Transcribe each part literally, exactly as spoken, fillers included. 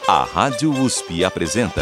A Rádio U S P apresenta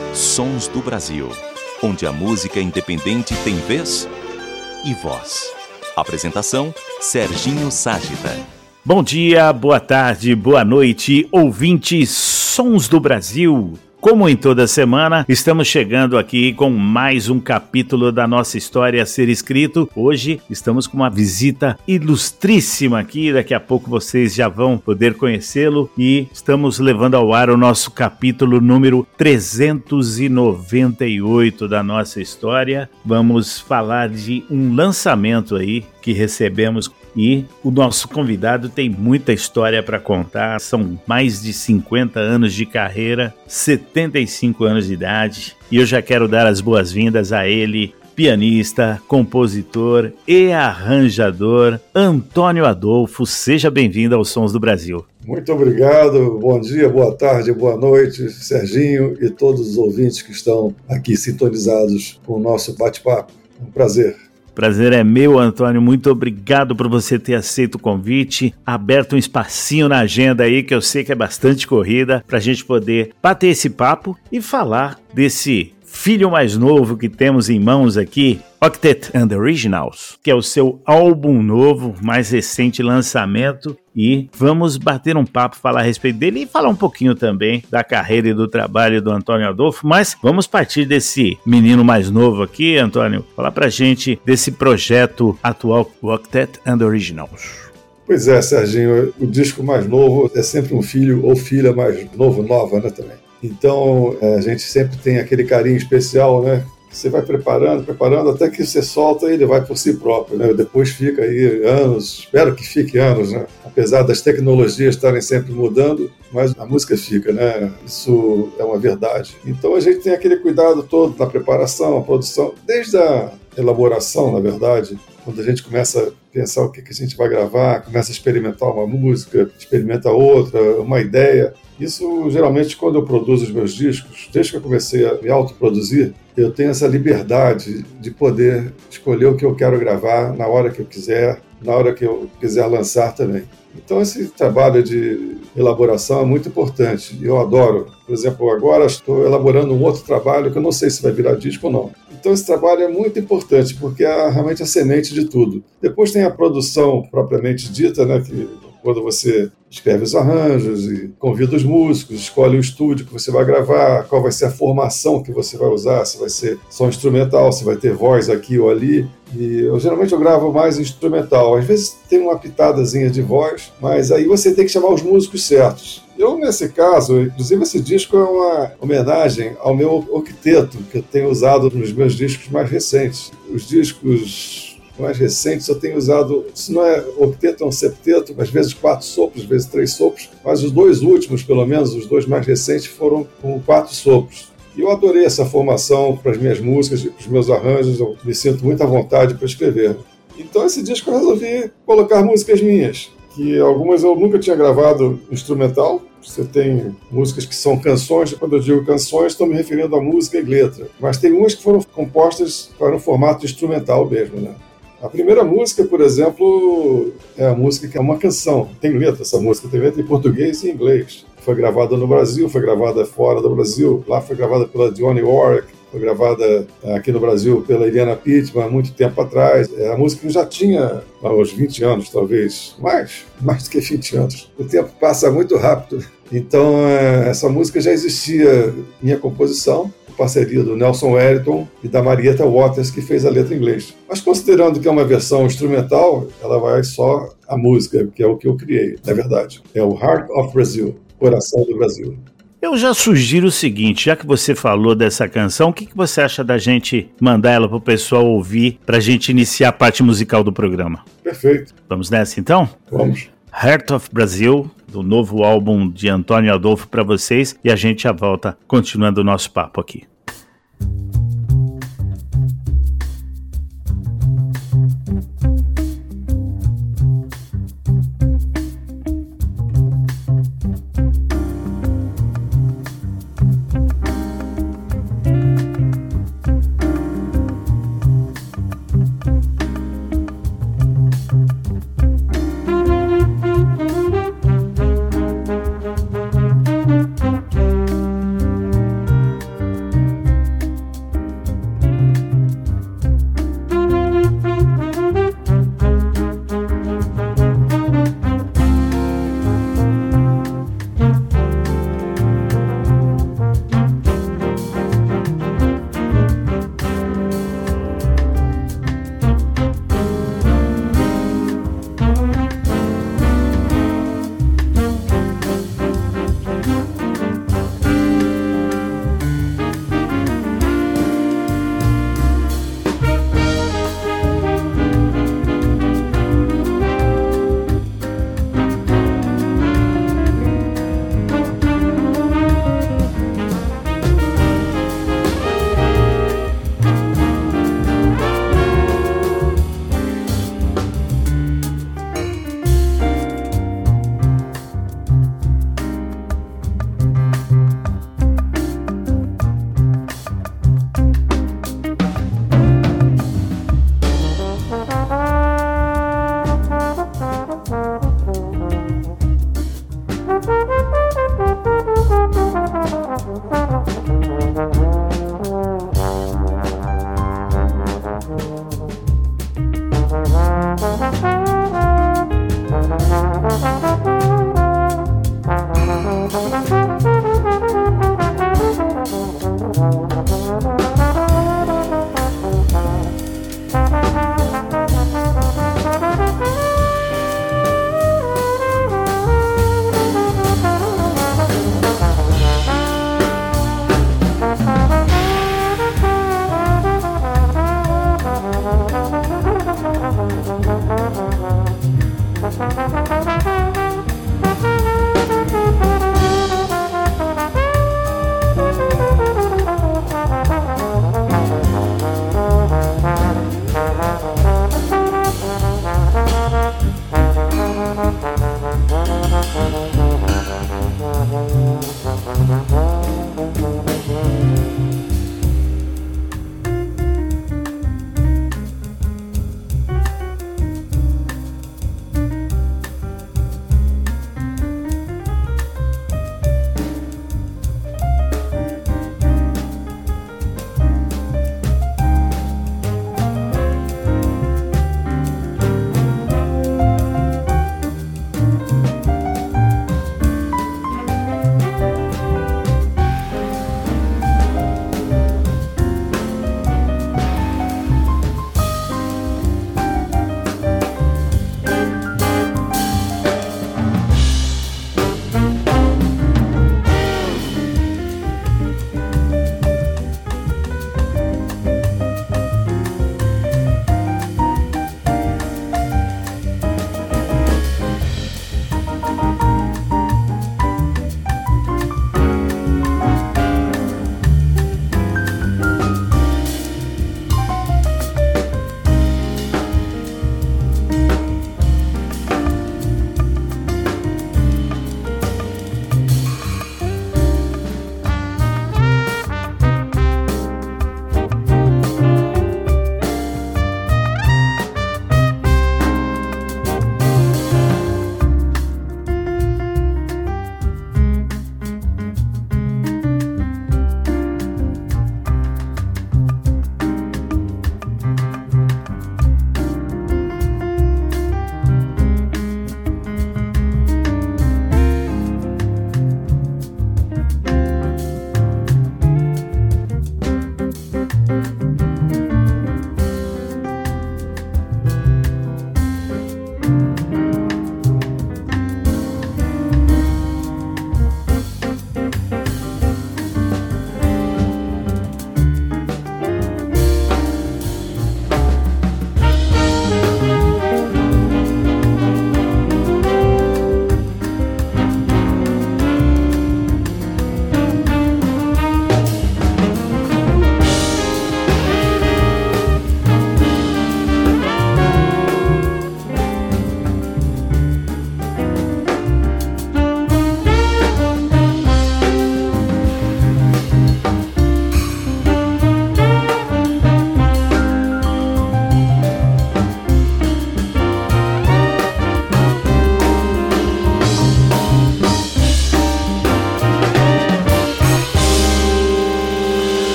Sons do Brasil, onde a música independente tem vez e voz. Apresentação, Serginho Ságita. Bom dia, boa tarde, boa noite, ouvintes Sons do Brasil. Como em toda semana, estamos chegando aqui com mais um capítulo da nossa história a ser escrito. Hoje estamos com uma visita ilustríssima aqui, daqui a pouco vocês já vão poder conhecê-lo. E estamos levando ao ar o nosso capítulo número trezentos e noventa e oito da nossa história. Vamos falar de um lançamento aí que recebemos. E o nosso convidado tem muita história para contar, são mais de cinquenta anos de carreira, setenta e cinco anos de idade, e eu já quero dar as boas-vindas a ele, pianista, compositor e arranjador, Antônio Adolfo. Seja bem-vindo aos Sons do Brasil. Muito obrigado, bom dia, boa tarde, boa noite, Serginho e todos os ouvintes que estão aqui sintonizados com o nosso bate-papo. É um prazer. Prazer é meu, Antônio, muito obrigado por você ter aceito o convite, aberto um espacinho na agenda aí, que eu sei que é bastante corrida, para a gente poder bater esse papo e falar desse filho mais novo que temos em mãos aqui, Octet and the Originals, que é o seu álbum novo, mais recente lançamento, e vamos bater um papo, falar a respeito dele e falar um pouquinho também da carreira e do trabalho do Antônio Adolfo, mas vamos partir desse menino mais novo aqui, Antônio, falar pra gente desse projeto atual, Octet and the Originals. Pois é, Serginho, o disco mais novo é sempre um filho ou filha mais novo, nova, né, também. Então, a gente sempre tem aquele carinho especial, né? Você vai preparando, preparando, até que você solta e ele vai por si próprio, né? Depois fica aí anos, espero que fique anos, né? Apesar das tecnologias estarem sempre mudando, mas a música fica, né? Isso é uma verdade. Então a gente tem aquele cuidado todo na preparação, a produção, desde a elaboração, na verdade, quando a gente começa a pensar o que a gente vai gravar, começa a experimentar uma música, experimenta outra, uma ideia. Isso, geralmente, quando eu produzo os meus discos, desde que eu comecei a me autoproduzir, eu tenho essa liberdade de poder escolher o que eu quero gravar na hora que eu quiser, na hora que eu quiser lançar também. Então, esse trabalho de elaboração é muito importante e eu adoro. Por exemplo, agora estou elaborando um outro trabalho que eu não sei se vai virar disco ou não. Então, esse trabalho é muito importante porque é realmente a semente de tudo. Depois tem a produção propriamente dita, né, que quando você escreve os arranjos e convida os músicos, escolhe o estúdio que você vai gravar, qual vai ser a formação que você vai usar, se vai ser só instrumental, se vai ter voz aqui ou ali. E eu geralmente eu gravo mais instrumental. Às vezes tem uma pitadazinha de voz, mas aí você tem que chamar os músicos certos. Eu, nesse caso, inclusive esse disco é uma homenagem ao meu octeto, que eu tenho usado nos meus discos mais recentes. Os discos mais recentes eu tenho usado, se não é octeto, é um septeto, às vezes quatro sopros, às vezes três sopros, mas os dois últimos, pelo menos, os dois mais recentes, foram com quatro sopros. E eu adorei essa formação para as minhas músicas, para os meus arranjos, eu me sinto muito à vontade para escrever. Então esse disco eu resolvi colocar músicas minhas, que algumas eu nunca tinha gravado instrumental. Você tem músicas que são canções, quando eu digo canções, estou me referindo a música e letra. Mas tem umas que foram compostas para um formato instrumental mesmo, né? A primeira música, por exemplo, é a música que é uma canção. Tem letra essa música, tem letra em português e em inglês. Foi gravada no Brasil, foi gravada fora do Brasil. Lá foi gravada pela Dionne Warwick, foi gravada aqui no Brasil pela Eliana Pittman há muito tempo atrás. É a música que já tinha há uns vinte anos, talvez. Mais, mais do que vinte anos. O tempo passa muito rápido. Então, essa música já existia, minha composição, parceria do Nelson Wellington e da Marietta Waters, que fez a letra em inglês. Mas considerando que é uma versão instrumental, ela vai só a música, que é o que eu criei, na verdade. É o Heart of Brazil, Coração do Brasil. Eu já sugiro o seguinte, já que você falou dessa canção, o que, que você acha da gente mandar ela pro pessoal ouvir, pra gente iniciar a parte musical do programa? Perfeito. Vamos nessa então? Vamos. Heart of Brazil, do novo álbum de Antônio Adolfo para vocês, e a gente já volta continuando o nosso papo aqui.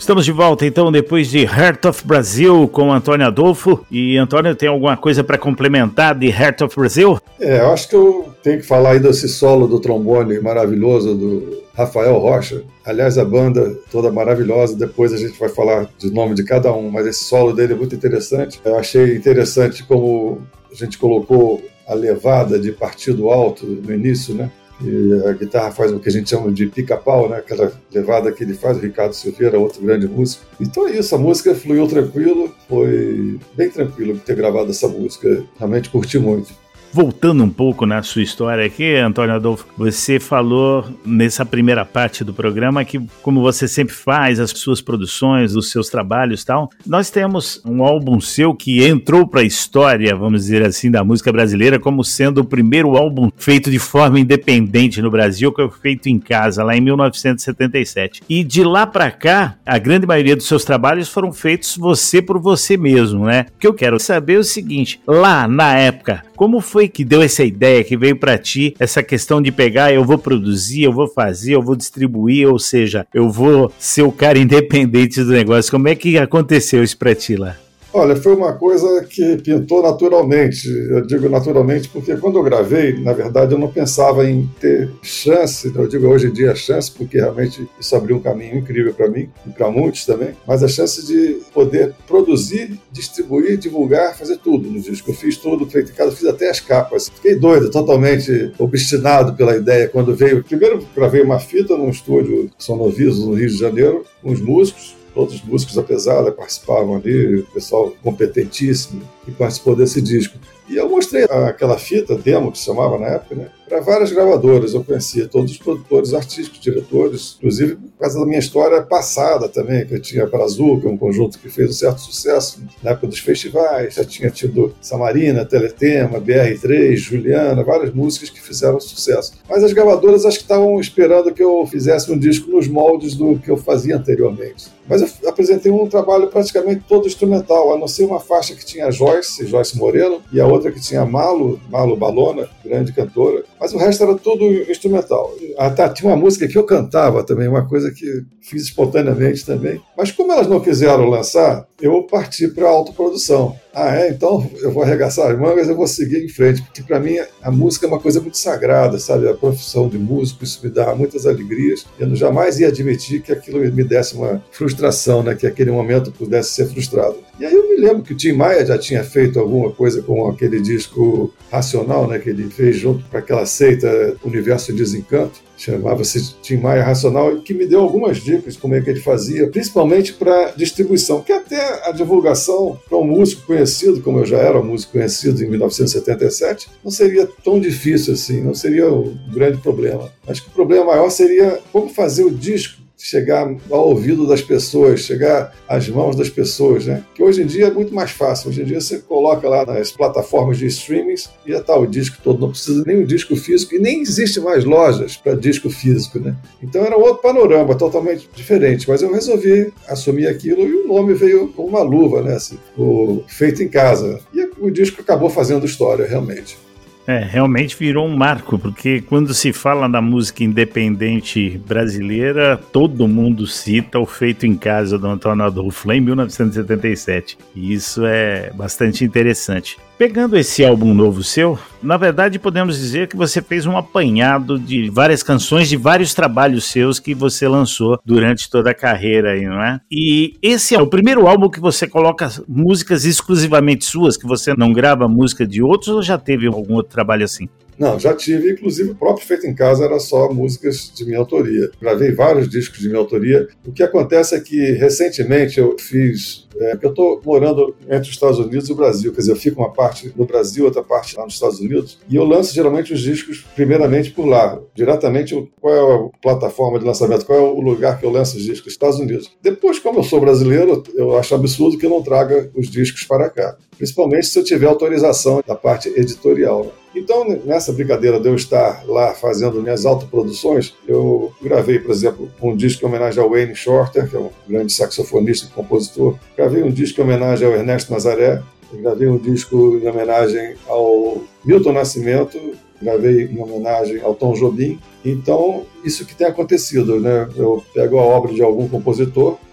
Estamos de volta, então, depois de Heart of Brazil com Antônio Adolfo. E, Antônio, tem alguma coisa para complementar de Heart of Brazil? É, eu acho que eu tenho que falar aí desse solo do trombone maravilhoso do Rafael Rocha. Aliás, a banda toda maravilhosa, depois a gente vai falar do nome de cada um, mas esse solo dele é muito interessante. Eu achei interessante como a gente colocou a levada de partido alto no início, né? E a guitarra faz o que a gente chama de pica-pau, né? Aquela levada que ele faz, o Ricardo Silveira, outro grande músico. Então é isso, a música fluiu tranquilo, foi bem tranquilo ter gravado essa música, realmente curti muito. Voltando um pouco na sua história aqui, Antônio Adolfo, você falou nessa primeira parte do programa que, como você sempre faz, as suas produções, os seus trabalhos e tal, nós temos um álbum seu que entrou para a história, vamos dizer assim, da música brasileira, como sendo o primeiro álbum feito de forma independente no Brasil, que foi feito em casa, lá em mil novecentos e setenta e sete. E de lá para cá, a grande maioria dos seus trabalhos foram feitos você por você mesmo, né? O que eu quero saber é o seguinte, lá na época, como foi que deu essa ideia, que veio para ti, essa questão de pegar, eu vou produzir, eu vou fazer, eu vou distribuir, ou seja, eu vou ser o cara independente do negócio. Como é que aconteceu isso para ti lá? Olha, foi uma coisa que pintou naturalmente. Eu digo naturalmente porque quando eu gravei, na verdade, eu não pensava em ter chance, eu digo hoje em dia chance, porque realmente isso abriu um caminho incrível para mim e para muitos também, mas a chance de poder produzir, distribuir, divulgar, fazer tudo no disco. Eu fiz tudo, feito em casa, fiz até as capas. Fiquei doido, totalmente obstinado pela ideia quando veio. Primeiro gravei uma fita num estúdio Sonoviso, no Rio de Janeiro, com os músicos. Todos os músicos da pesada participavam ali, o pessoal competentíssimo que participou desse disco. E eu mostrei aquela fita, demo que se chamava na época, né, para várias gravadoras. Eu conhecia todos os produtores artísticos, diretores, inclusive por causa da minha história passada também, que eu tinha a Brazuca, um conjunto que fez um certo sucesso na época dos festivais. Já tinha tido Samarina, Teletema, B R três, Juliana, várias músicas que fizeram sucesso. Mas as gravadoras acho que estavam esperando que eu fizesse um disco nos moldes do que eu fazia anteriormente. Mas eu apresentei um trabalho praticamente todo instrumental, a não ser uma faixa que tinha Joyce, Joyce Moreno, e a outra que tinha Malu, Malu Balona, grande cantora, mas o resto era tudo instrumental. Até tinha uma música que eu cantava também, uma coisa que fiz espontaneamente também. Mas como elas não quiseram lançar, eu parti para a autoprodução. Ah, é? Então eu vou arregaçar as mangas, eu vou seguir em frente, porque para mim a música é uma coisa muito sagrada, sabe? A profissão de músico, isso me dá muitas alegrias. Eu jamais ia admitir que aquilo me desse uma frustração, né? Que aquele momento pudesse ser frustrado. E aí eu me lembro que o Tim Maia já tinha feito alguma coisa com aquele disco Racional, né? Que ele fez junto com aquela seita Universo de Desencanto. Chamava-se Tim Maia Racional, que me deu algumas dicas como é que ele fazia, principalmente para distribuição, que até a divulgação para um músico conhecido, como eu já era um músico conhecido em mil novecentos e setenta e sete, não seria tão difícil assim, não seria um grande problema. Acho que o problema maior seria como fazer o disco chegar ao ouvido das pessoas, chegar às mãos das pessoas, né? Que hoje em dia é muito mais fácil. Hoje em dia você coloca lá nas plataformas de streamings e já está o disco todo, não precisa nem o disco físico e nem existe mais lojas para disco físico, né? Então era um outro panorama, totalmente diferente, mas eu resolvi assumir aquilo e o nome veio com uma luva, né? Assim, o Feito em Casa. E o disco acabou fazendo história, realmente. É, realmente virou um marco, porque quando se fala da música independente brasileira, todo mundo cita o Feito em Casa do Antônio Adolfo, lá em mil novecentos e setenta e sete. E isso é bastante interessante. Pegando esse álbum novo seu, na verdade podemos dizer que você fez um apanhado de várias canções, de vários trabalhos seus que você lançou durante toda a carreira aí, não é? E esse é o primeiro álbum que você coloca músicas exclusivamente suas, que você não grava música de outros, ou já teve algum outro trabalho assim? Não, já tive, inclusive o próprio Feito em Casa era só músicas de minha autoria. Gravei vários discos de minha autoria. O que acontece é que recentemente eu fiz, é, porque eu estou morando entre os Estados Unidos e o Brasil, quer dizer, eu fico uma parte no Brasil, outra parte lá nos Estados Unidos, e eu lanço geralmente os discos primeiramente por lá, diretamente qual é a plataforma de lançamento, qual é o lugar que eu lanço os discos, Estados Unidos. Depois, como eu sou brasileiro, eu acho absurdo que eu não traga os discos para cá, principalmente se eu tiver autorização da parte editorial, né? Então, nessa brincadeira de eu estar lá fazendo minhas autoproduções, eu gravei, por exemplo, um disco em homenagem ao Wayne Shorter, que é um grande saxofonista e compositor. Gravei um disco em homenagem ao Ernesto Nazaré. Eu gravei um disco em homenagem ao Milton Nascimento. Gravei em homenagem ao Tom Jobim. Então, isso que tem acontecido, né? Eu pego a obra de algum compositor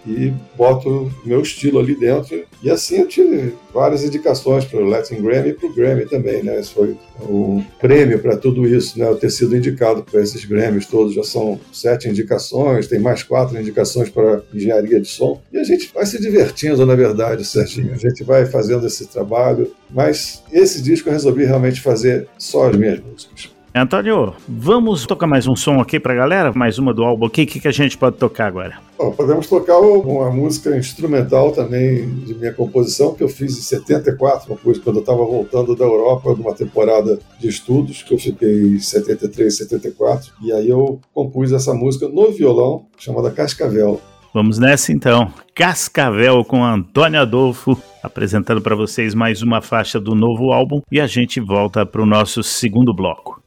e boto o meu estilo ali dentro. E assim eu tive várias indicações para o Latin Grammy e para o Grammy também, né? Isso foi um prêmio para tudo isso, né? Eu ter sido indicado para esses Grammys todos, já são sete indicações, tem mais quatro indicações para engenharia de som. E a gente vai se divertindo, na verdade, Serginho. A gente vai fazendo esse trabalho, mas esse disco eu resolvi realmente fazer só as minhas músicas. Antônio, vamos tocar mais um som aqui pra galera? Mais uma do álbum aqui, o que, que a gente pode tocar agora? Bom, podemos tocar uma música instrumental também de minha composição, que eu fiz em setenta e quatro, uma coisa quando eu estava voltando da Europa, de uma temporada de estudos, que eu fiquei em setenta e três, setenta e quatro, e aí eu compus essa música no violão, chamada Cascavel. Vamos nessa então, Cascavel com Antônio Adolfo, apresentando para vocês mais uma faixa do novo álbum, e a gente volta para o nosso segundo bloco.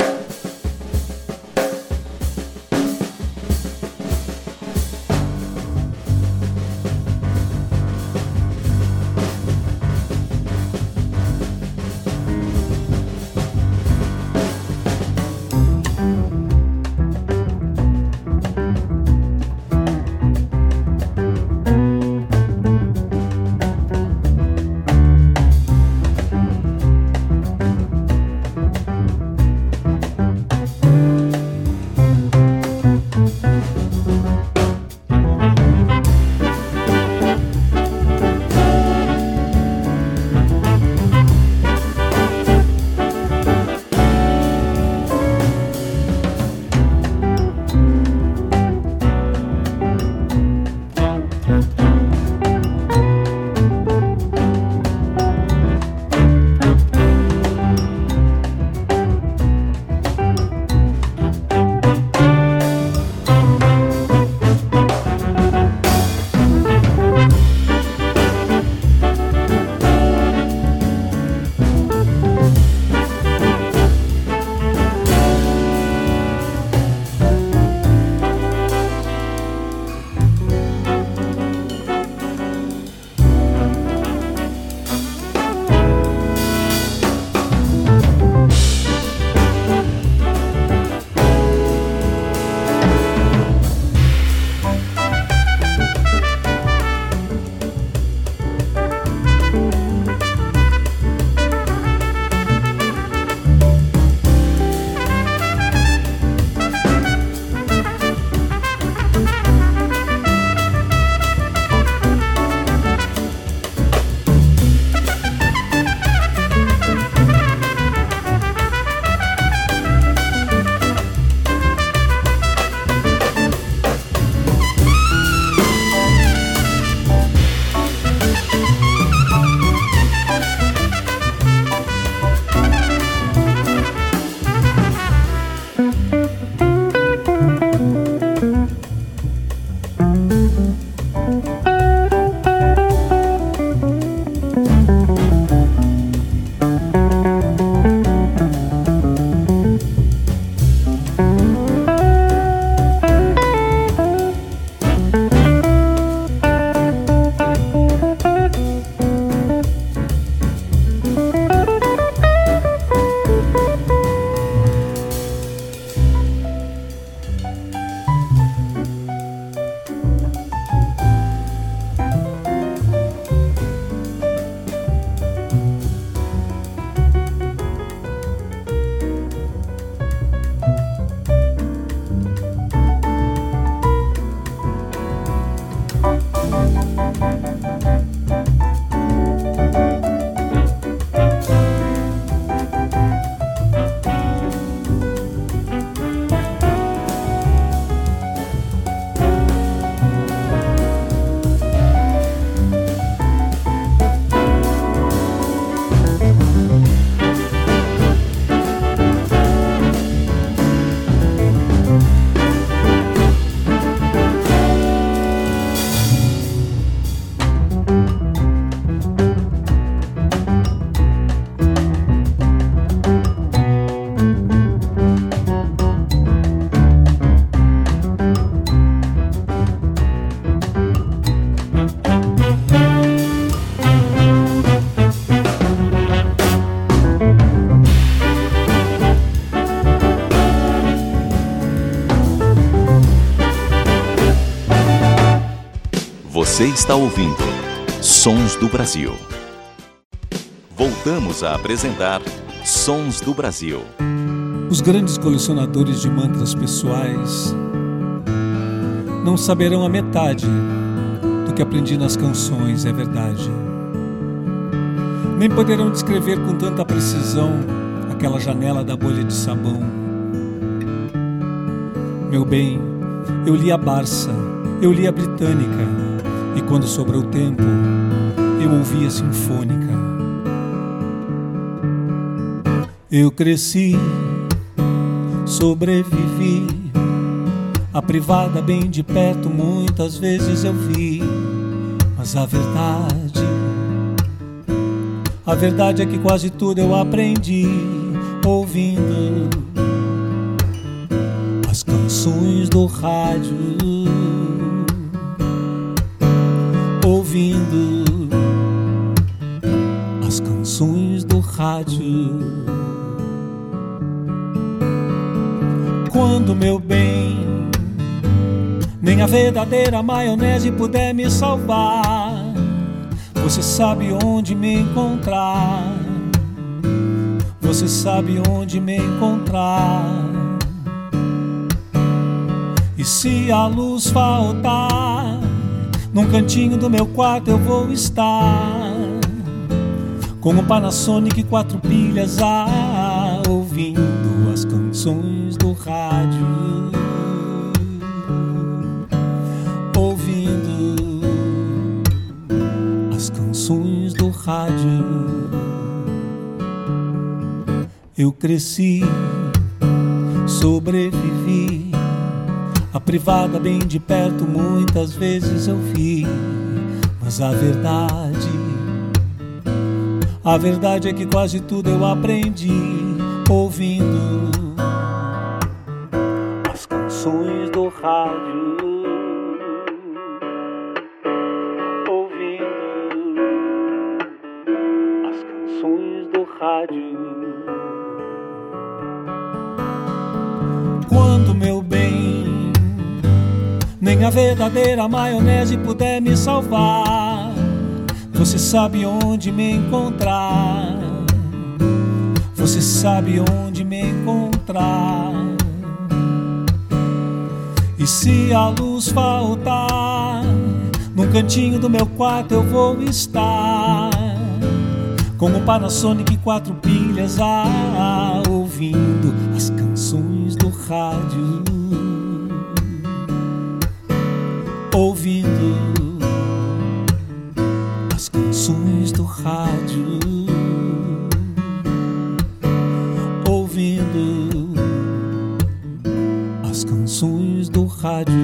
Você está ouvindo Sons do Brasil. Voltamos a apresentar Sons do Brasil. Os grandes colecionadores de mantras pessoais não saberão a metade do que aprendi nas canções, é verdade. Nem poderão descrever com tanta precisão aquela janela da bolha de sabão. Meu bem, eu li a Barça, eu li a Britânica, e quando sobrou tempo, eu ouvi a Sinfônica. Eu cresci, sobrevivi, a privada bem de perto muitas vezes eu vi, mas a verdade, a verdade é que quase tudo eu aprendi ouvindo as canções do rádio, ouvindo as canções do rádio. Quando, meu bem, nem a verdadeira maionese puder me salvar, você sabe onde me encontrar. Você sabe onde me encontrar. E se a luz faltar, num cantinho do meu quarto eu vou estar, com um Panasonic quatro pilhas, ah, ouvindo as canções do rádio, ouvindo as canções do rádio. Eu cresci, sobrevivi, a privada bem de perto muitas vezes eu vi, mas a verdade, a verdade é que quase tudo eu aprendi ouvindo as canções do rádio, ouvindo as canções do rádio. Quando, meu bem, nem a verdadeira maionese puder me salvar, você sabe onde me encontrar. Você sabe onde me encontrar. E se a luz faltar, num cantinho do meu quarto eu vou estar, com um Panasonic quatro pilhas, ah, ouvindo as canções do rádio, ouvindo as canções do rádio, ouvindo as canções do rádio.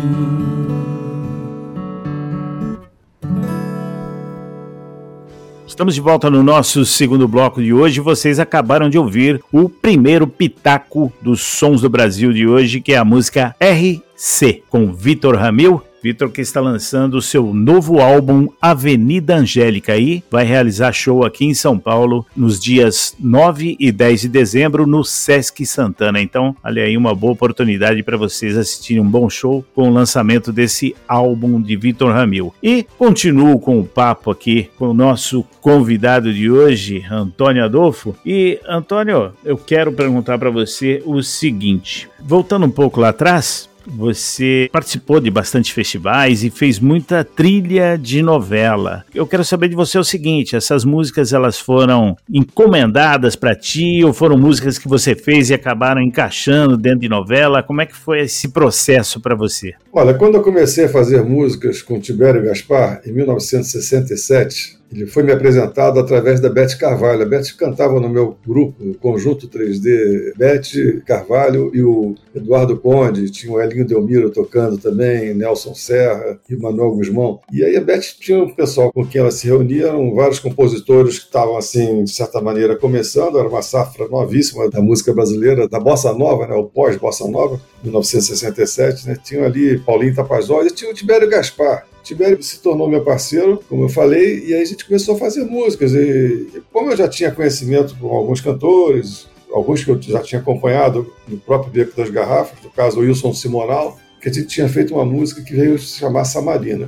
Estamos de volta no nosso segundo bloco de hoje. Vocês acabaram de ouvir o primeiro pitaco dos Sons do Brasil de hoje, que é a música R C, com Vitor Ramil. Vitor, que está lançando o seu novo álbum Avenida Angélica, e vai realizar show aqui em São Paulo nos dias nove e dez de dezembro no Sesc Santana. Então, olha aí, uma boa oportunidade para vocês assistirem um bom show com o lançamento desse álbum de Vitor Ramil. E continuo com o papo aqui com o nosso convidado de hoje, Antônio Adolfo. E, Antônio, eu quero perguntar para você o seguinte, voltando um pouco lá atrás, você participou de bastante festivais e fez muita trilha de novela. Eu quero saber de você o seguinte, essas músicas, elas foram encomendadas para ti ou foram músicas que você fez e acabaram encaixando dentro de novela? Como é que foi esse processo para você? Olha, quando eu comecei a fazer músicas com Tibério Gaspar, em mil novecentos e sessenta e sete, ele foi me apresentado através da Beth Carvalho. A Beth cantava no meu grupo, o Conjunto três D, Beth Carvalho e o Eduardo Conde, tinha o Elinho Delmiro tocando também, Nelson Serra e o Manuel Guzmão. E aí a Beth tinha um pessoal com quem ela se reunia, eram vários compositores que estavam, assim, de certa maneira, começando, era uma safra novíssima da música brasileira, da Bossa Nova, né, o pós-Bossa Nova, mil novecentos e sessenta e sete, né, tinha ali Paulinho Tapajós e tinha o Tibério Gaspar. Tibério se tornou meu parceiro, como eu falei, e aí a gente começou a fazer músicas. E, e como eu já tinha conhecimento com alguns cantores, alguns que eu já tinha acompanhado no próprio Beco das Garrafas, no caso o Wilson Simonal, que a gente tinha feito uma música que veio se chamar Samarina. Aí eu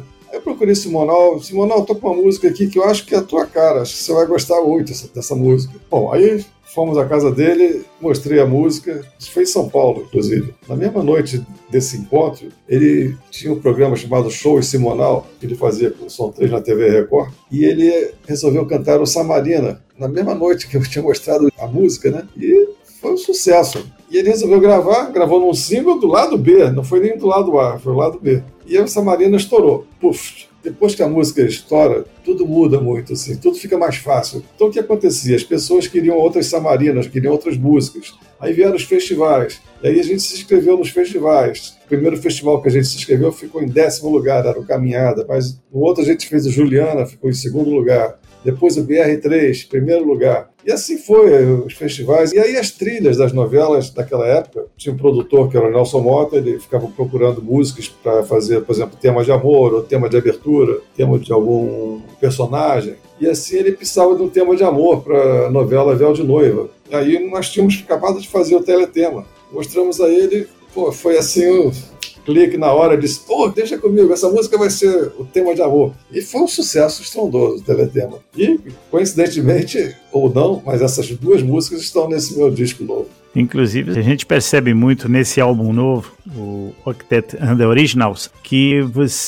procurei Simonal. Simonal, tô com uma música aqui que eu acho que é a tua cara, acho que você vai gostar muito dessa, dessa música. Bom, aí fomos à casa dele, mostrei a música, isso foi em São Paulo, inclusive. Na mesma noite desse encontro, ele tinha um programa chamado Show em Simonal, que ele fazia com o Som três na T V Record, e ele resolveu cantar o Samarina, na mesma noite que eu tinha mostrado a música, né? E foi um sucesso. E ele resolveu gravar, gravou num single do lado B, não foi nem do lado A, foi do lado B. E a Samarina estourou. Puf! Depois que a música estoura, tudo muda muito, assim, tudo fica mais fácil. Então o que acontecia? As pessoas queriam outras Samarinas, queriam outras músicas. Aí vieram os festivais, e aí a gente se inscreveu nos festivais. O primeiro festival que a gente se inscreveu ficou em décimo lugar, era o Caminhada, mas no outro a gente fez o Juliana, ficou em segundo lugar. Depois o B R três, primeiro lugar. E assim foi, os festivais. E aí as trilhas das novelas daquela época, tinha um produtor que era o Nelson Mota, ele ficava procurando músicas para fazer, por exemplo, tema de amor, ou tema de abertura, tema de algum personagem. E assim ele precisava de um tema de amor para a novela Véu de Noiva. E aí nós tínhamos acabado de fazer o teletema. Mostramos a ele, pô, foi assim um clique na hora, disse, pô, deixa comigo, essa música vai ser o tema de amor. E foi um sucesso estrondoso o teletema. E, coincidentemente, ou não, mas essas duas músicas estão nesse meu disco novo. Inclusive, a gente percebe muito nesse álbum novo, o Octet and the Originals, que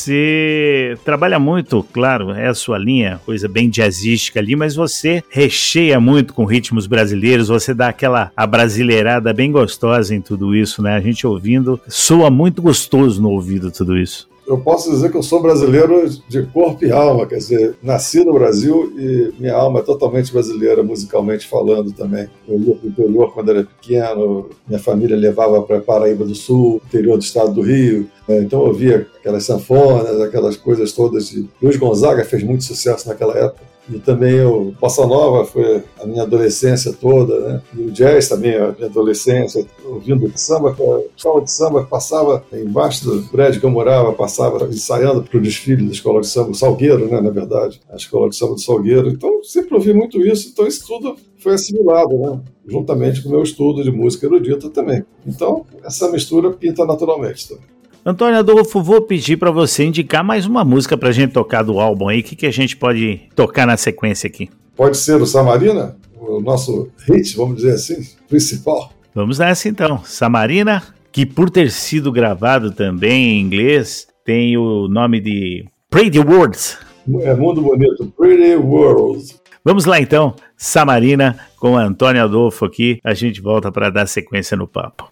você trabalha muito, claro, é a sua linha, coisa bem jazzística ali, mas você recheia muito com ritmos brasileiros, você dá aquela abrasileirada bem gostosa em tudo isso, né? A gente ouvindo, soa muito gostoso no ouvido tudo isso. Eu posso dizer que eu sou brasileiro de corpo e alma, quer dizer, nasci no Brasil e minha alma é totalmente brasileira, musicalmente falando também. Eu ia para o interior quando era pequeno, minha família levava para Paraíba do Sul, interior do estado do Rio, então eu ouvia aquelas sanfonas, aquelas coisas todas. De... Luiz Gonzaga fez muito sucesso naquela época. E também o Bossa Nova foi a minha adolescência toda, né? E o jazz também, a minha adolescência, ouvindo samba, a escola de samba passava embaixo do prédio que eu morava, passava ensaiando para o desfile da escola de samba, o Salgueiro, né, na verdade, a escola de samba do Salgueiro. Então, sempre ouvi muito isso, então isso tudo foi assimilado, né? Juntamente com o meu estudo de música erudita também. Então, essa mistura pinta naturalmente também. Antônio Adolfo, vou pedir para você indicar mais uma música para a gente tocar do álbum aí. O que, que a gente pode tocar na sequência aqui? Pode ser o Samarina, o nosso hit, vamos dizer assim, principal. Vamos nessa então. Samarina, que por ter sido gravado também em inglês, tem o nome de Pretty Words. É Mundo Bonito, Pretty World. Vamos lá então, Samarina com Antônio Adolfo aqui. A gente volta para dar sequência no papo.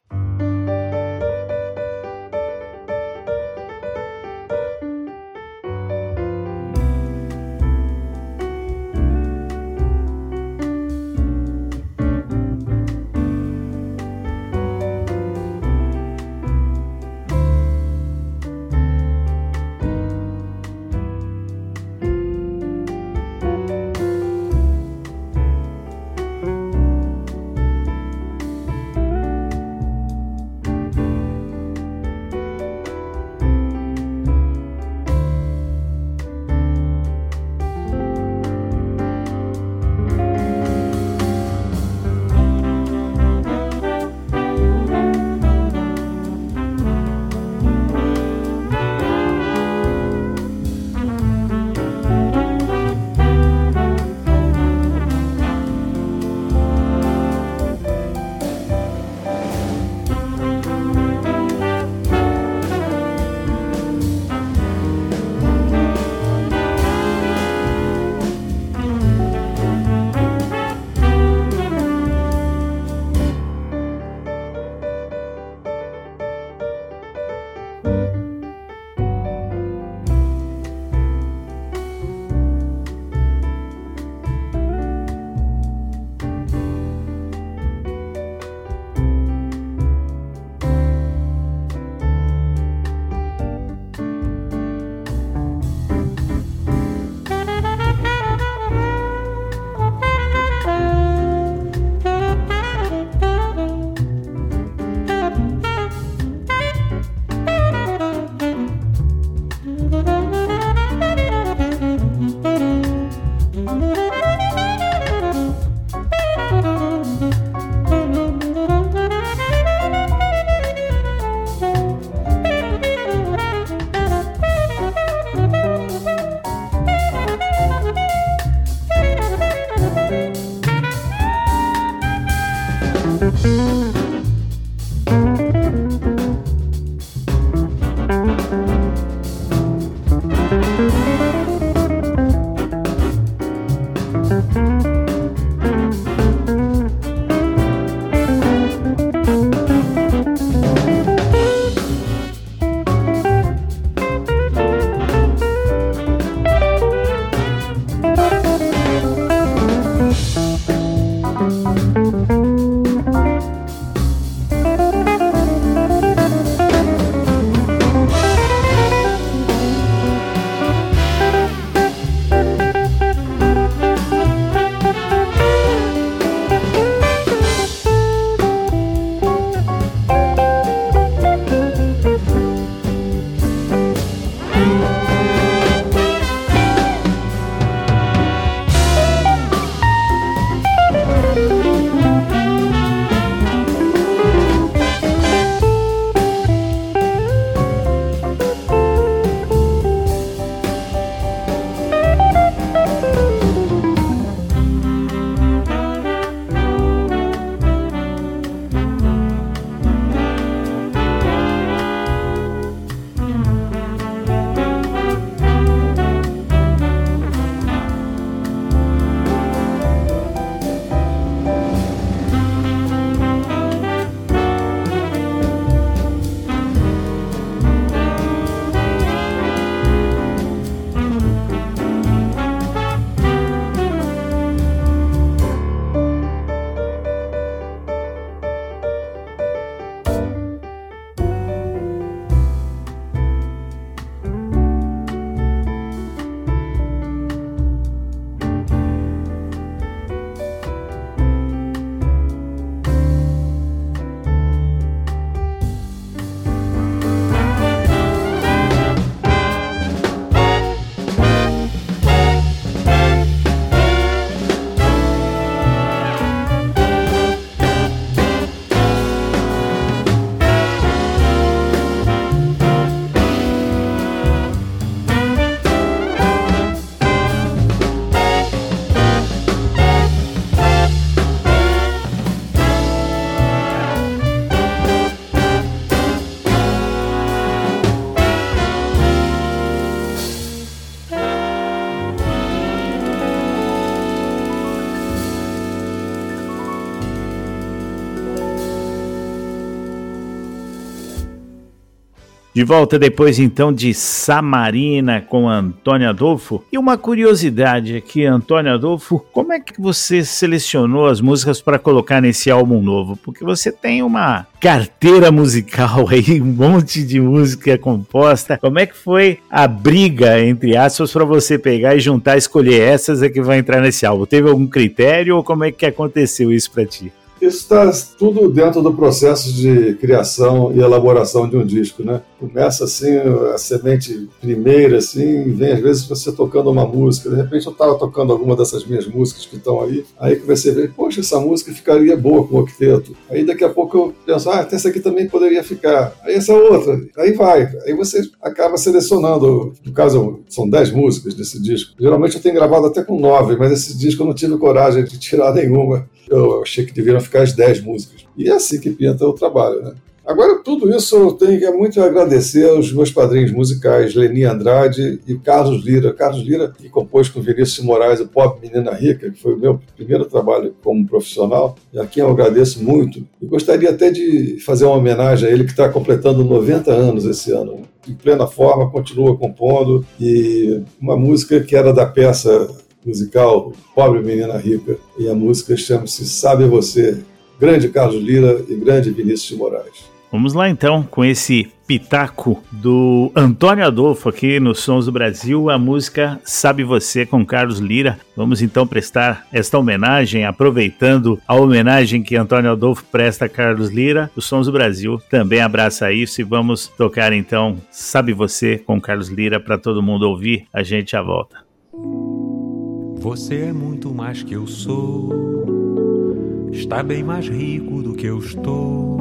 De volta depois então de Samarina com Antônio Adolfo. E uma curiosidade aqui, Antônio Adolfo, como é que você selecionou as músicas para colocar nesse álbum novo? Porque você tem uma carteira musical aí, um monte de música composta. Como é que foi a briga, entre aspas, para você pegar e juntar, escolher essas é que vai entrar nesse álbum? Teve algum critério ou como é que aconteceu isso para ti? Isso está tudo dentro do processo de criação e elaboração de um disco, né? Começa assim, a semente primeira, assim, vem às vezes você tocando uma música, de repente eu estava tocando alguma dessas minhas músicas que estão aí, aí comecei a ver, poxa, essa música ficaria boa com o octeto. Aí daqui a pouco eu penso, ah, essa aqui também poderia ficar. Aí essa outra, aí vai. Aí você acaba selecionando, no caso são dez músicas desse disco. Geralmente eu tenho gravado até com nove, mas esse disco eu não tive coragem de tirar nenhuma. Eu achei que deveriam ficar as dez músicas. E é assim que pinta o trabalho, né? Agora, tudo isso eu tenho que muito agradecer aos meus padrinhos musicais, Leni Andrade e Carlos Lira. Carlos Lira, que compôs com Vinícius de Moraes o Pop Menina Rica, que foi o meu primeiro trabalho como profissional, e a quem eu agradeço muito. E gostaria até de fazer uma homenagem a ele, que está completando noventa anos esse ano. Em plena forma, continua compondo, e uma música que era da peça musical Pobre Menina Rica, e a música chama-se Sabe Você, grande Carlos Lira e grande Vinícius de Moraes. Vamos lá então com esse pitaco do Antônio Adolfo aqui no Sons do Brasil, a música Sabe Você com Carlos Lira. Vamos então prestar esta homenagem, aproveitando a homenagem que Antônio Adolfo presta a Carlos Lira. O Sons do Brasil também abraça isso e vamos tocar então Sabe Você com Carlos Lira para todo mundo ouvir. A gente já volta. Você é muito mais que eu sou, está bem mais rico do que eu estou.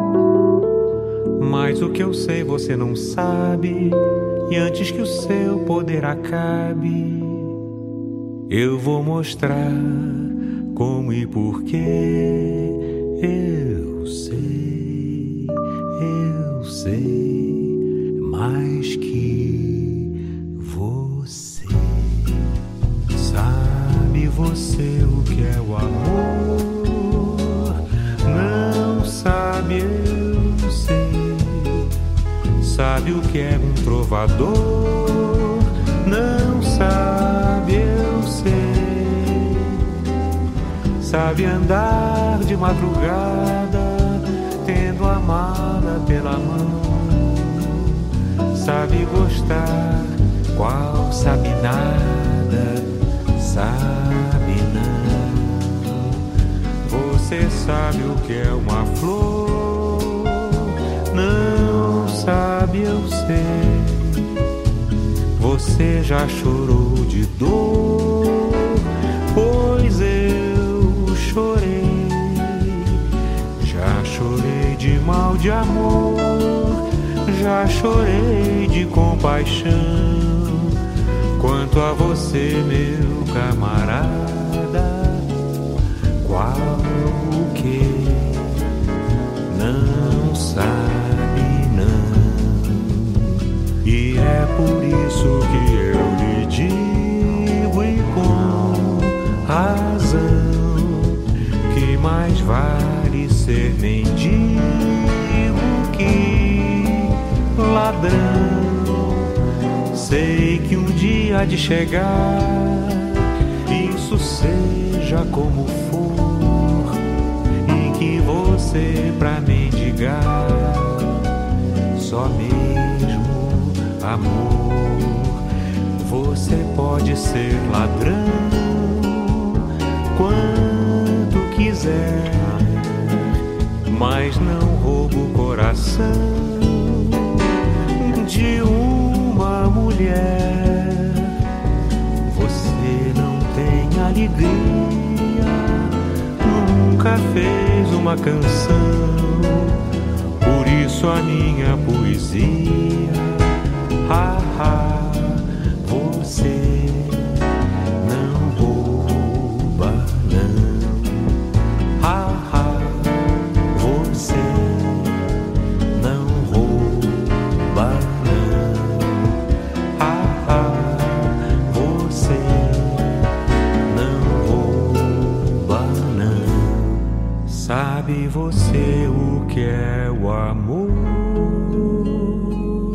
Mas o que eu sei você não sabe, e antes que o seu poder acabe, eu vou mostrar como e porquê. Eu sei, eu sei mais que você. Sabe você o que é o amor? Não sabe, eu sei. Sabe o que é um trovador? Não sabe, eu sei. Sabe andar de madrugada, tendo a mala pela mão. Sabe gostar, qual sabe nada, sabe não. Você sabe o que é uma flor? Não sabe, eu sei. Você já chorou de dor, pois eu chorei. Já chorei de mal de amor, já chorei de compaixão. Quanto a você, meu camarada, qual o que não sabe não. E é por isso que eu lhe digo, e com razão, que mais vale ser mendigo que ladrão. Sei que um dia há de chegar, isso seja como for, e que você pra mendigar só mesmo amor. Você pode ser ladrão quanto quiser, mas não rouba o coração de uma mulher. Você não tem alegria, nunca fez uma canção, por isso a minha poesia, ah, ah, você não rouba não, ah, ah, você não rouba não, ah, ah, você não rouba não. Sabe você o que é o amor?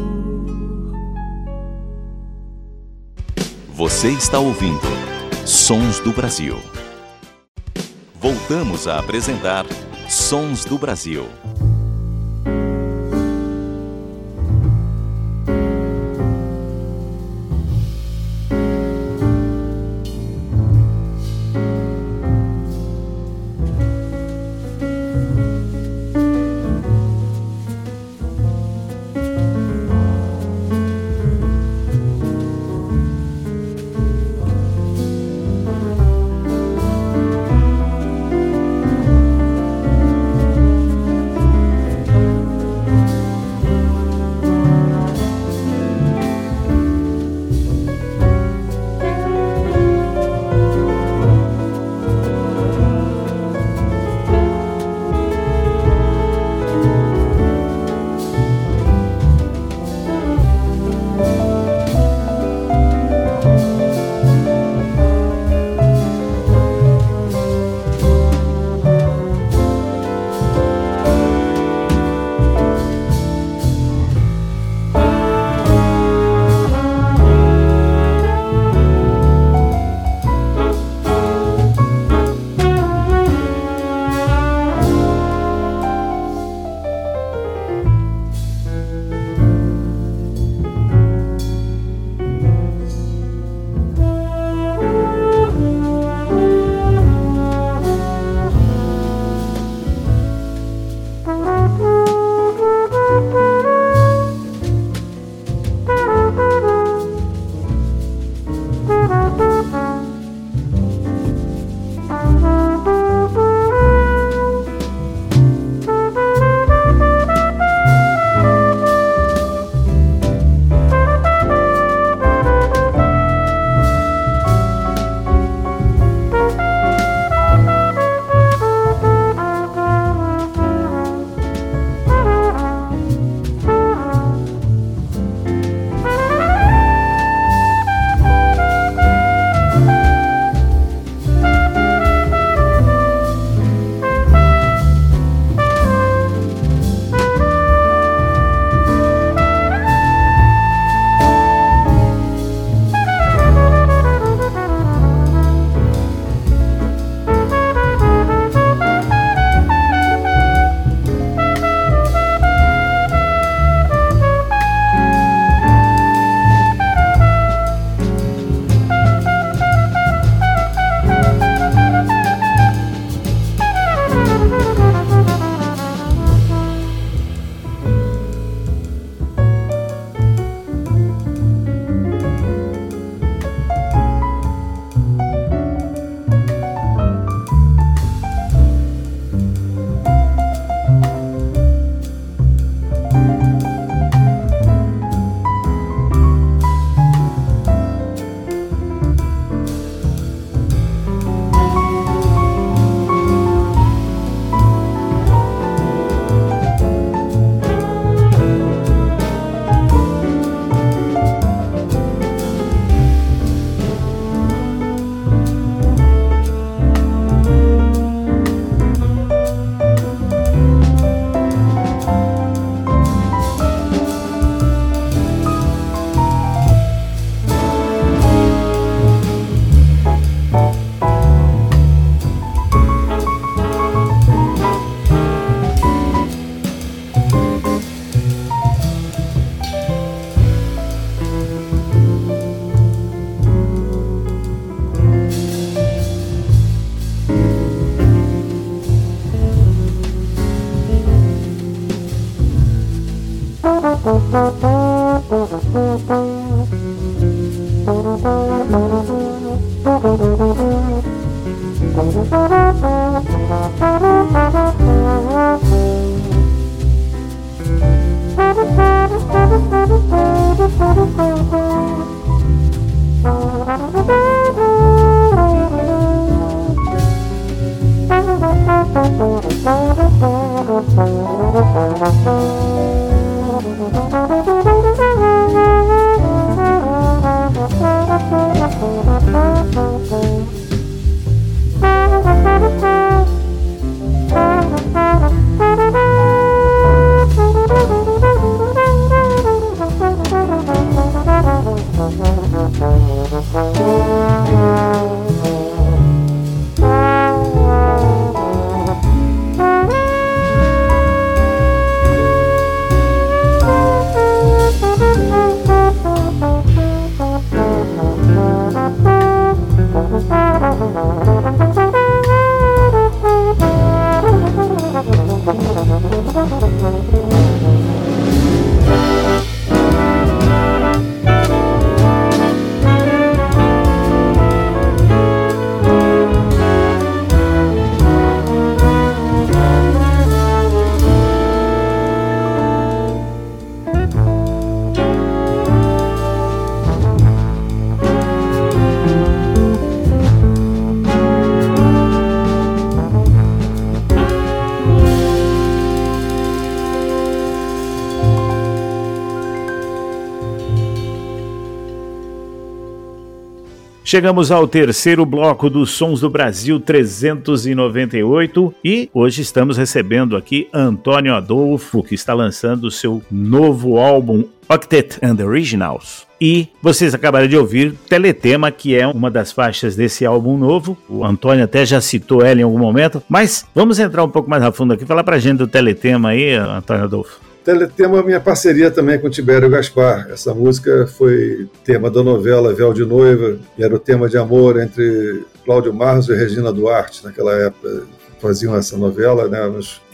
Você está ouvindo Sons do Brasil. Voltamos a apresentar Sons do Brasil. Chegamos ao terceiro bloco dos Sons do Brasil trezentos e noventa e oito e hoje estamos recebendo aqui Antônio Adolfo, que está lançando o seu novo álbum Octet and the Originals. E vocês acabaram de ouvir Teletema, que é uma das faixas desse álbum novo. O Antônio até já citou ela em algum momento, mas vamos entrar um pouco mais a fundo aqui, falar pra gente do Teletema aí, Antônio Adolfo. Teletema é minha parceria também com o Tibério Gaspar. Essa música foi tema da novela Véu de Noiva, e era o tema de amor entre Cláudio Marzo e Regina Duarte, naquela época. Faziam essa novela, né?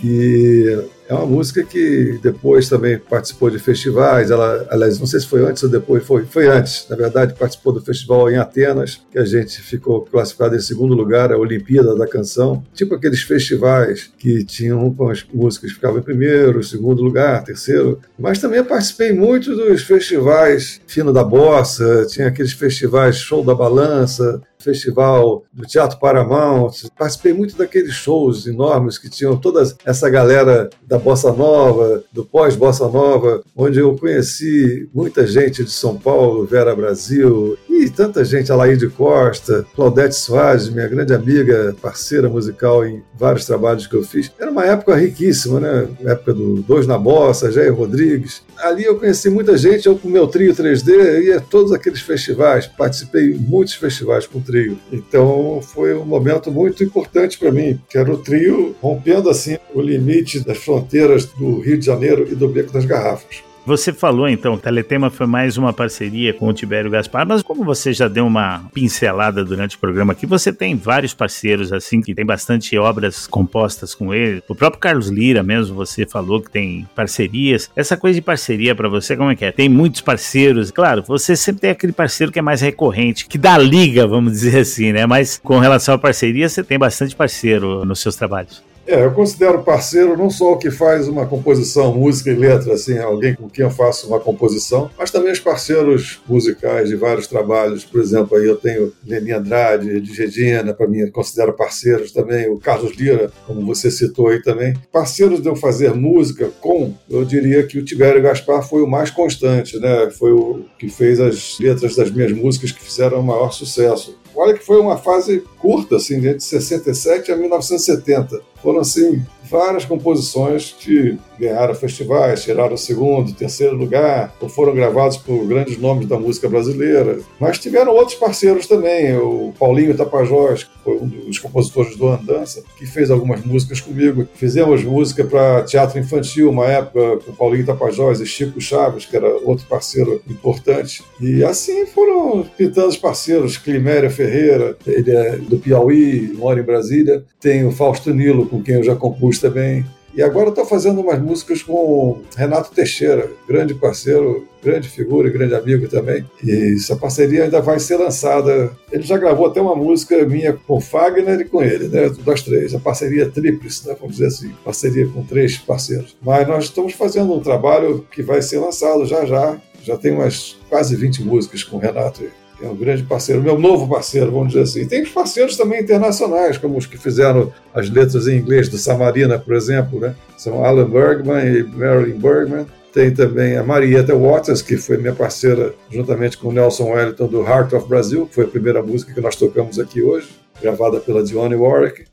E é uma música que depois também participou de festivais. Ela, aliás, não sei se foi antes ou depois, foi, foi antes, na verdade, participou do festival em Atenas, que a gente ficou classificado em segundo lugar, a Olimpíada da Canção, tipo aqueles festivais que tinham com as músicas que ficavam em primeiro, segundo lugar, terceiro, mas também participei muito dos festivais Fino da Bossa, tinha aqueles festivais Show da Balança, festival do Teatro Paramount, participei muito daqueles shows enormes que tinham toda essa galera da Bossa Nova, do pós-Bossa Nova, onde eu conheci muita gente de São Paulo, Vera Brasil, e tanta gente, Alaide Costa, Claudete Soares, minha grande amiga, parceira musical em vários trabalhos que eu fiz. Era uma época riquíssima, né? A época do Dois na Bossa, Jair Rodrigues. Ali eu conheci muita gente, eu com o meu trio três D ia a todos aqueles festivais, participei em muitos festivais com o trio. Então foi um momento muito importante para mim, que era o trio rompendo assim o limite das fronteiras do Rio de Janeiro e do Beco das Garrafas. Você falou então que Teletema foi mais uma parceria com o Tibério Gaspar, mas como você já deu uma pincelada durante o programa aqui, você tem vários parceiros assim, que tem bastante obras compostas com ele. O próprio Carlos Lira mesmo, você falou que tem parcerias. Essa coisa de parceria pra você, como é que é? Tem muitos parceiros, claro, você sempre tem aquele parceiro que é mais recorrente, que dá liga, vamos dizer assim, né? Mas com relação à parceria, você tem bastante parceiro nos seus trabalhos. É, eu considero parceiro não só o que faz uma composição, música e letra, assim, alguém com quem eu faço uma composição, mas também os parceiros musicais de vários trabalhos. Por exemplo, aí eu tenho Leni Andrade, de Regina, para mim eu considero parceiros também, o Carlos Lira, como você citou aí também. Parceiros de eu fazer música com, eu diria que o Tibério Gaspar foi o mais constante, né? Foi o que fez as letras das minhas músicas que fizeram o maior sucesso. Olha que foi uma fase curta, assim, de sessenta e sete a mil novecentos e setenta. Foram, assim, várias composições que ganharam festivais, tiraram o segundo, terceiro lugar, ou foram gravados por grandes nomes da música brasileira. Mas tiveram outros parceiros também, o Paulinho Tapajós, que foi um dos compositores do Andança, que fez algumas músicas comigo. Fizemos música para teatro infantil, uma época, com Paulinho Tapajós e Chico Chaves, que era outro parceiro importante. E assim foram pintando os parceiros. Climéria Ferreira, ele é do Piauí, mora em Brasília. Tem o Fausto Nilo, com quem eu já compus também. E agora estou fazendo umas músicas com Renato Teixeira, grande parceiro, grande figura e grande amigo também. E essa parceria ainda vai ser lançada. Ele já gravou até uma música minha com o Fagner e com ele, né? Das três. A parceria tríplice, né? Vamos dizer assim. Parceria com três parceiros. Mas nós estamos fazendo um trabalho que vai ser lançado já já. Já tem umas quase vinte músicas com o Renato. É um grande parceiro, meu novo parceiro, vamos dizer assim. Tem os parceiros também internacionais, como os que fizeram as letras em inglês do Samarina, por exemplo, né? São Alan Bergman e Marilyn Bergman. Tem também a Marieta Waters, que foi minha parceira, juntamente com o Nelson Wellington, do Heart of Brazil, que foi a primeira música que nós tocamos aqui hoje, gravada pela Dionne Warwick.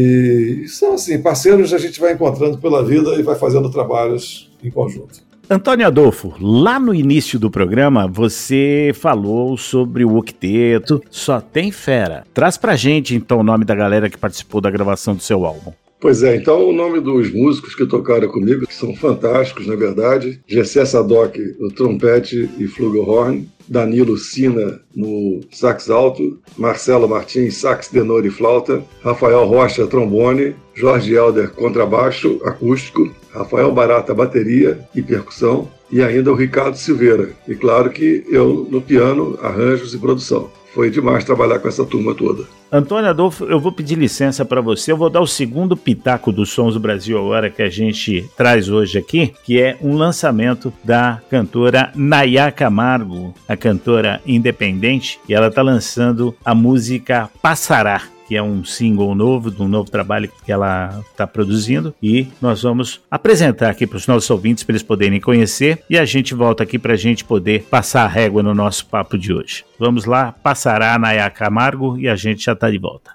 E são, assim, parceiros a gente vai encontrando pela vida e vai fazendo trabalhos em conjunto. Antônio Adolfo, lá no início do programa você falou sobre o octeto, só tem fera. Traz pra gente então o nome da galera que participou da gravação do seu álbum. Pois é, então o nome dos músicos que tocaram comigo, que são fantásticos, na verdade, Gessé Sadoc, o trompete e flugelhorn, Danilo Sina no sax alto, Marcelo Martins, sax tenor e flauta, Rafael Rocha, trombone, Jorge Helder, contrabaixo acústico, Rafael Barata, bateria e percussão, e ainda o Ricardo Silveira. E claro que eu no piano, arranjos e produção. Foi demais trabalhar com essa turma toda. Antônio Adolfo, eu vou pedir licença para você, eu vou dar o segundo pitaco dos Sons do Brasil agora que a gente traz hoje aqui, que é um lançamento da cantora Nayá Camargo, a cantora independente, e ela está lançando a música Passará, que é um single novo, de um novo trabalho que ela está produzindo, e nós vamos apresentar aqui para os nossos ouvintes para eles poderem conhecer, e a gente volta aqui para a gente poder passar a régua no nosso papo de hoje. Vamos lá, Passará, Nayá Camargo, e a gente já está de volta.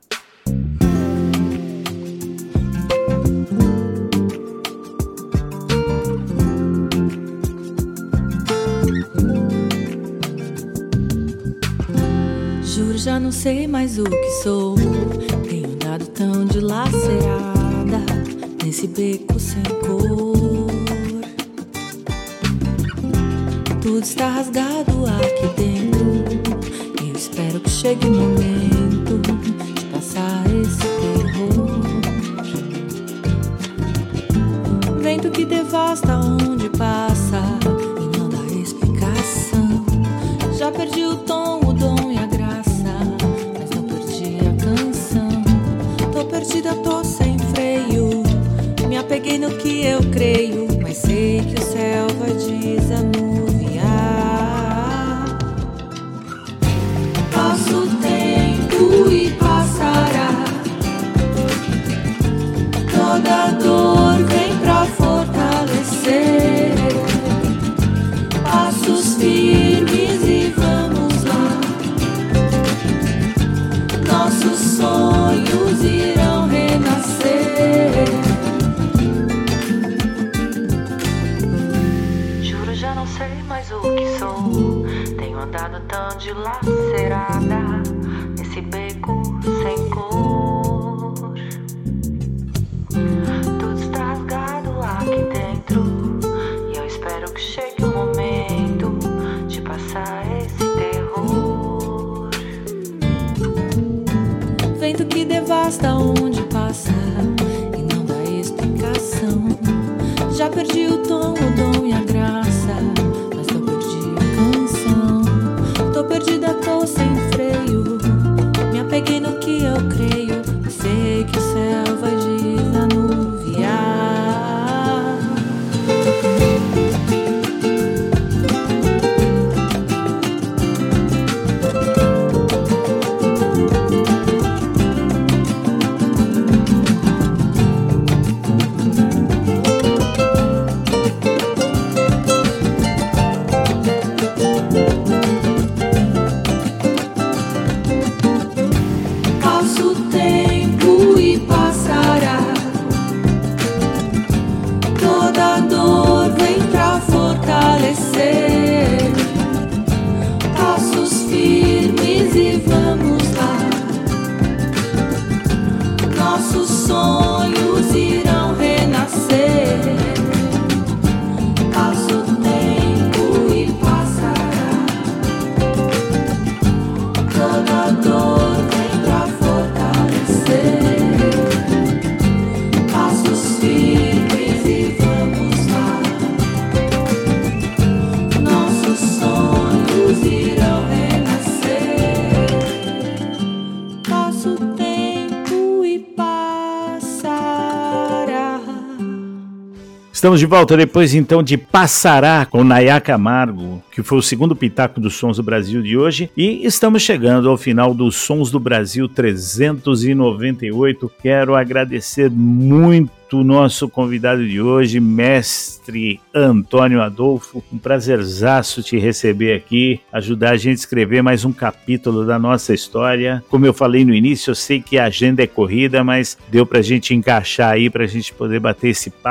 Juro, já não sei mais o que sou. Tenho andado tão dilacerada nesse beco sem cor. Tudo está rasgado aqui dentro. Eu espero que chegue o momento de passar esse terror. Vento que devasta onde passa e não dá explicação. Já perdi o tom, o dom e a graça, mas não perdi a canção. Tô perdida, tô sem freio. Me apeguei no que eu creio, mas sei que o céu vai desanuviar. Passa o tempo e passará. Toda dor vem pra fortalecer. Passos firmes e vamos lá. Nossos sonhos irão renascer. Juro, já não sei mais o que sou. Tenho andado tão dilacerada nesse beco sem cor. Tudo está rasgado aqui dentro e eu espero que chegue o momento de passar esse terror. Vento que devasta onde passa e não dá explicação. Já perdi o tom, o dom e a graça, mas não perdi a canção. Tô perdida, tô sem freio. Me apeguei no que eu creio. Sei que o céu vai desanuviar. Passa o tempo e passará. Toda dor vem pra fortalecer. Passos firmes e vamos lá. Nossos sonhos irão renascer. Passa o tempo e passará. Toda dor vem pra fortalecer. Passos firmes e vamos lá. Nossos sonhos irão renascer. Passa o tempo e passará. Estamos de volta depois então de Passará com Nayá Camargo, que foi o segundo pitaco dos Sons do Brasil de hoje, e estamos chegando ao final dos Sons do Brasil trezentos e noventa e oito. Quero agradecer muito o nosso convidado de hoje, mestre Antônio Adolfo. Um prazerzaço te receber aqui, ajudar a gente a escrever mais um capítulo da nossa história. Como eu falei no início, eu sei que a agenda é corrida, mas deu pra gente encaixar aí, pra gente poder bater esse papo.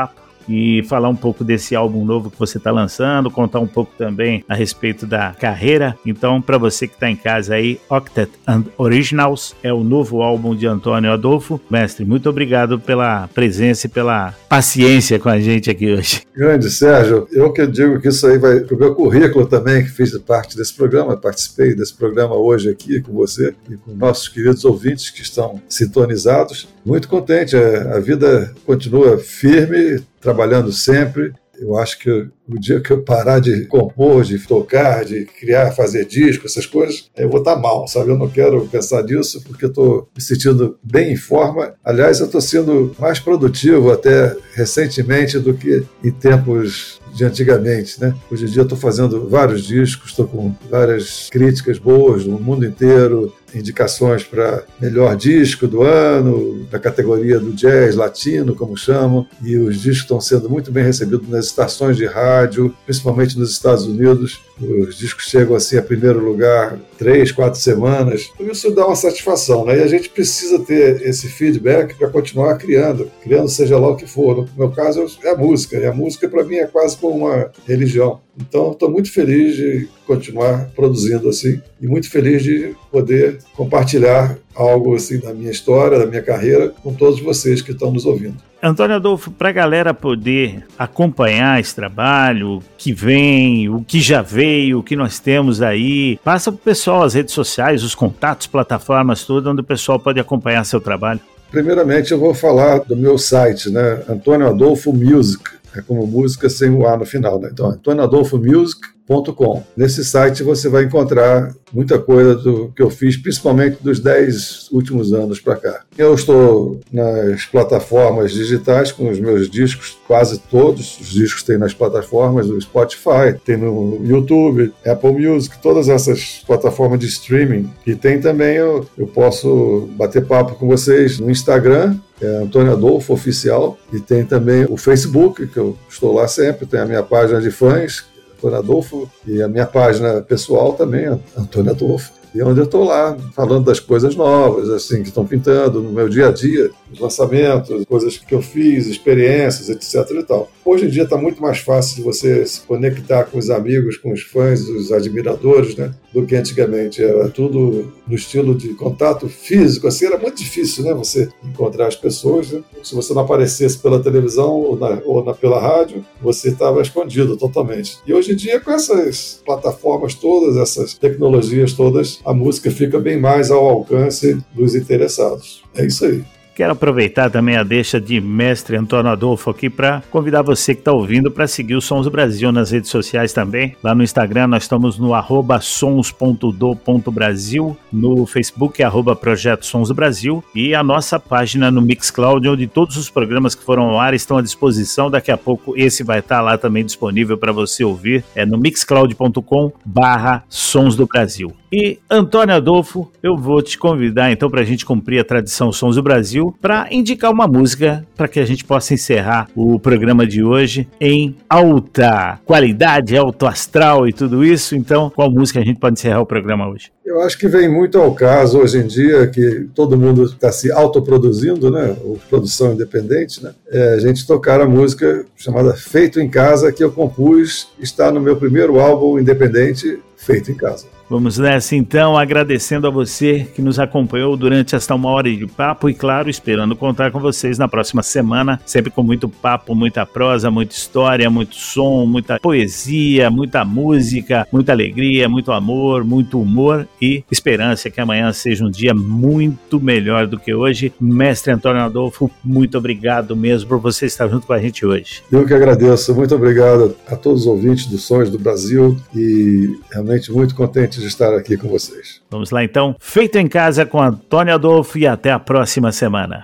e falar um pouco desse álbum novo que você está lançando, contar um pouco também a respeito da carreira. Então, para você que está em casa aí, Octet and Originals é o novo álbum de Antônio Adolfo. Mestre, muito obrigado pela presença e pela paciência com a gente aqui hoje. Grande Sérgio, eu que digo que isso aí vai pro meu currículo também, que fiz parte desse programa, participei desse programa hoje aqui com você e com nossos queridos ouvintes que estão sintonizados. Muito contente, a vida continua firme, trabalhando sempre. Eu acho que o dia que eu parar de compor, de tocar, de criar, fazer disco, essas coisas, eu vou estar mal, sabe? Eu não quero pensar nisso porque eu estou me sentindo bem em forma. Aliás, eu estou sendo mais produtivo até recentemente do que em tempos de antigamente, né? Hoje em dia eu estou fazendo vários discos, estou com várias críticas boas no mundo inteiro, indicações para melhor disco do ano, da categoria do jazz latino, como chamam, e os discos estão sendo muito bem recebidos nas estações de rádio, principalmente nos Estados Unidos. Os discos chegam assim a primeiro lugar três, quatro semanas. Isso dá uma satisfação, né? E a gente precisa ter esse feedback para continuar criando, criando seja lá o que for. No meu caso é a música, e a música para mim é quase como uma religião. Então, estou muito feliz de continuar produzindo assim e muito feliz de poder compartilhar algo assim da minha história, da minha carreira, com todos vocês que estão nos ouvindo. Antônio Adolfo, para a galera poder acompanhar esse trabalho, o que vem, o que já veio, o que nós temos aí, passa para o pessoal as redes sociais, os contatos, plataformas, tudo, onde o pessoal pode acompanhar seu trabalho. Primeiramente, eu vou falar do meu site, né? Antônio Adolfo Music. É como música sem o A no final, né? Então, antônio adolfo music ponto com. Nesse site você vai encontrar muita coisa do que eu fiz, principalmente dos dez últimos anos para cá. Eu estou nas plataformas digitais com os meus discos, quase todos os discos tem nas plataformas do Spotify, tem no YouTube, Apple Music, todas essas plataformas de streaming. E tem também, eu, eu posso bater papo com vocês no Instagram, é Antônio Adolfo Oficial, e tem também o Facebook, que eu estou lá sempre, tem a minha página de fãs, Antônio Adolfo, e a minha página pessoal também, Antônio Adolfo, e onde eu estou lá falando das coisas novas, assim, que estão pintando no meu dia a dia, os lançamentos, coisas que eu fiz, experiências, etc e tal. Hoje em dia está muito mais fácil de você se conectar com os amigos, com os fãs, os admiradores, né, do que antigamente. Era tudo no estilo de contato físico, assim, era muito difícil, né, você encontrar as pessoas, né? Se você não aparecesse pela televisão ou, na, ou na, pela rádio, você estava escondido totalmente. E hoje em dia, com essas plataformas todas, essas tecnologias todas, a música fica bem mais ao alcance dos interessados. É isso aí. Quero aproveitar também a deixa de mestre Antônio Adolfo aqui para convidar você que está ouvindo para seguir o Sons do Brasil nas redes sociais também. Lá no Instagram nós estamos no arroba sons ponto do ponto brasil, no Facebook é arroba Projeto Sons do Brasil e a nossa página no Mixcloud, onde todos os programas que foram ao ar estão à disposição. Daqui a pouco esse vai estar lá também disponível para você ouvir. É no mixcloud ponto com barra Sons do Brasil. E, Antônio Adolfo, eu vou te convidar então para a gente cumprir a tradição Sons do Brasil para indicar uma música para que a gente possa encerrar o programa de hoje em alta qualidade, alto astral e tudo isso. Então, qual música a gente pode encerrar o programa hoje? Eu acho que vem muito ao caso hoje em dia que todo mundo está se autoproduzindo, né? Ou produção independente, né? É, a gente tocar a música chamada Feito em Casa, que eu compus, está no meu primeiro álbum independente, Feito em Casa. Vamos nessa então, agradecendo a você que nos acompanhou durante esta uma hora de papo e, claro, esperando contar com vocês na próxima semana, sempre com muito papo, muita prosa, muita história, muito som, muita poesia, muita música, muita alegria, muito amor, muito humor e esperança que amanhã seja um dia muito melhor do que hoje. Mestre Antônio Adolfo, muito obrigado mesmo por você estar junto com a gente hoje. Eu que agradeço, muito obrigado a todos os ouvintes do Sons do Brasil e realmente muito contente de estar aqui com vocês. Vamos lá então, Feito em Casa com Antônio Adolfo e até a próxima semana.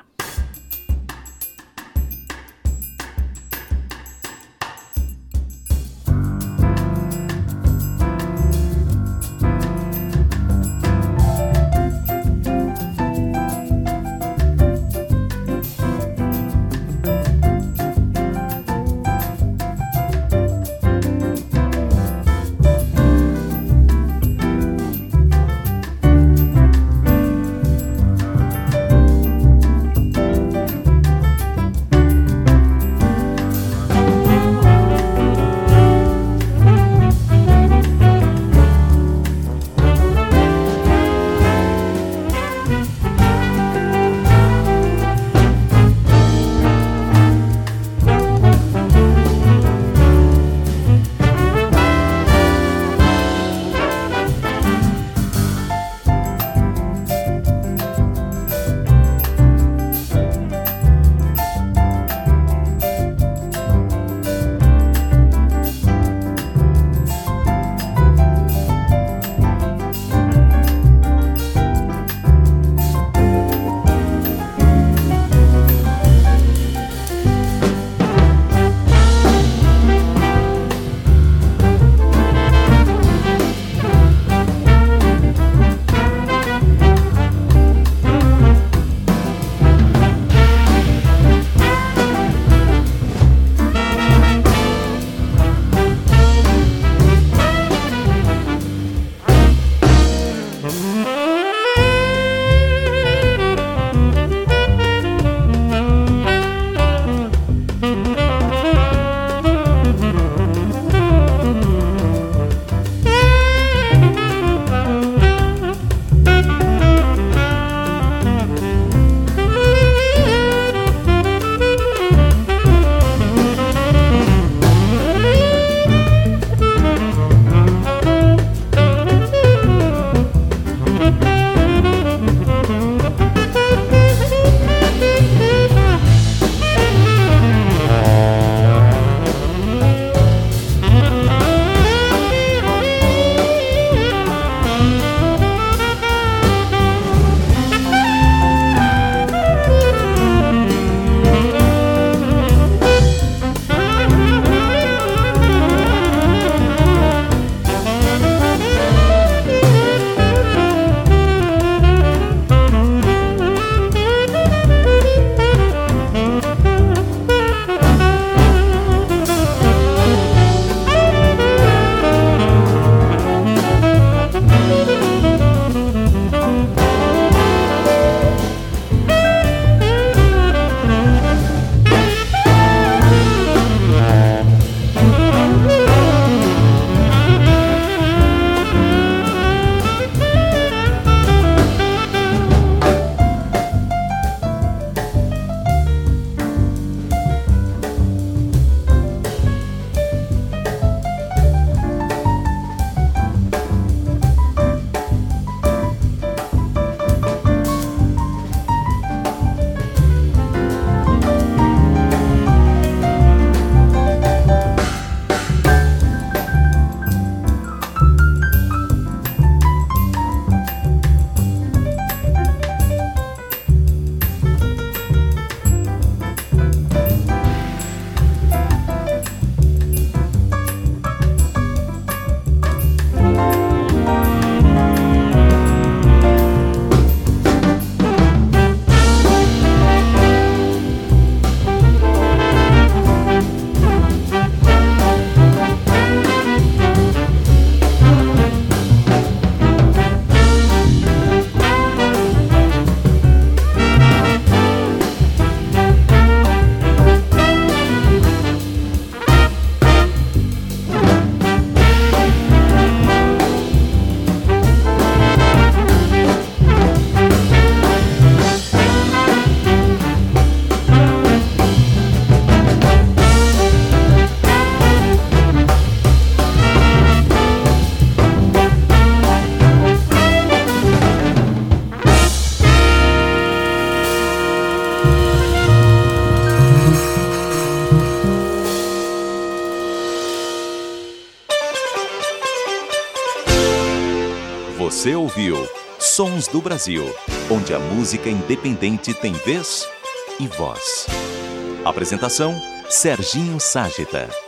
Você ouviu Sons do Brasil, onde a música independente tem vez e voz. Apresentação: Serginho Ságita.